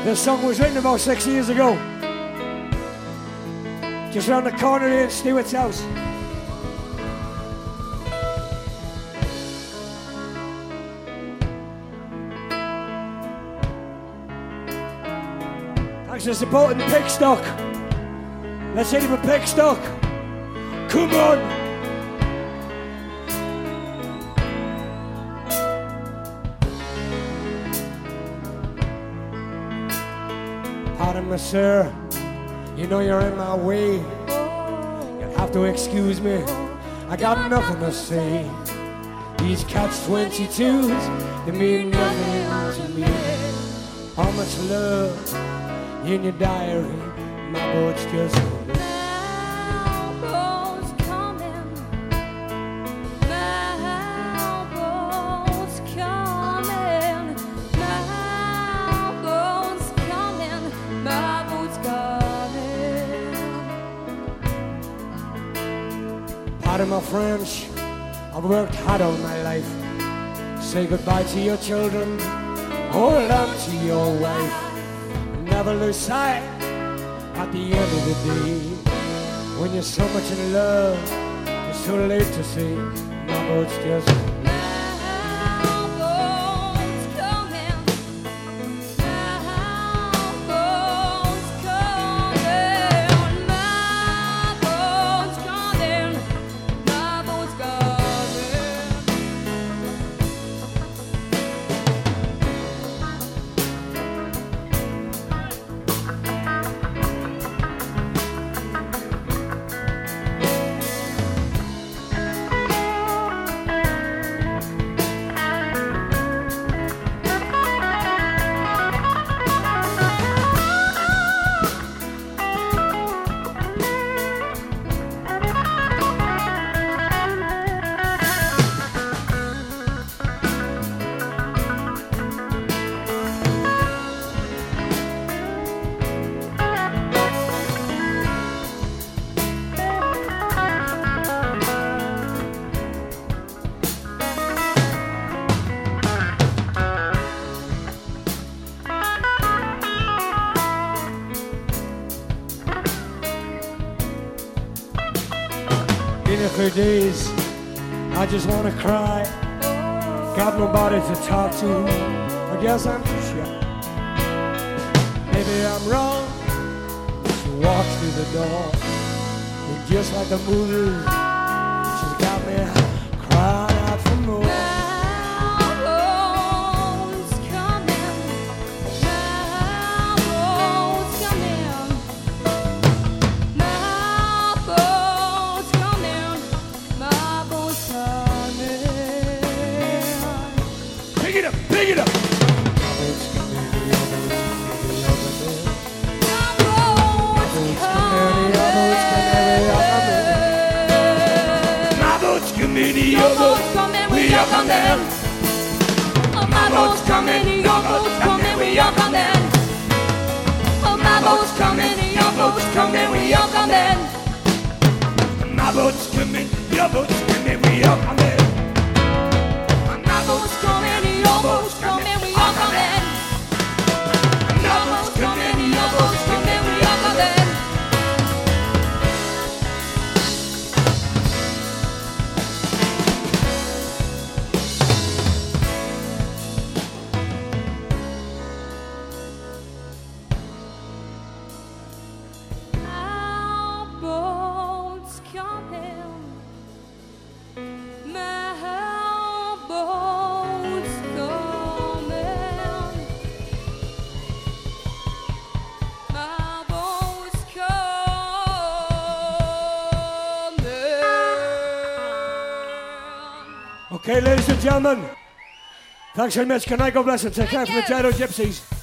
This song was written about 6 years ago. Just round the corner here at Stewart's house. Thanks for supporting the Pickstock. Let's hit him with Pickstock. Come on. Pardon me, sir, you know you're in my way. You'll have to excuse me, I got nothing to say. These catch-22s, they mean nothing to me. How much love in your diary, my boat's just coming. Pardon my French, I've worked hard all my life. Say goodbye to your children, hold on to your wife. Never lose sight at the end of the day. When you're so much in love, it's too late to say, my boat's just for days, I just wanna cry. Got nobody to talk to, I guess I'm too shy. Maybe I'm wrong. She walks through the door, and just like the movie, she's got me crying out for more. Pick it up! My boat's coming, your boat's coming, we are coming. My boat's coming, your boat's coming, we are coming. My boat's coming, your boat's coming, we are coming. My boat's coming, your boat's coming, we are coming. My boat's coming, your boat's coming, we are coming. My boat's coming, your boat's coming, we are coming. Our boat's coming. Okay, ladies and gentlemen, thanks very much. Can I God bless and take care from the Gyro Gypsies.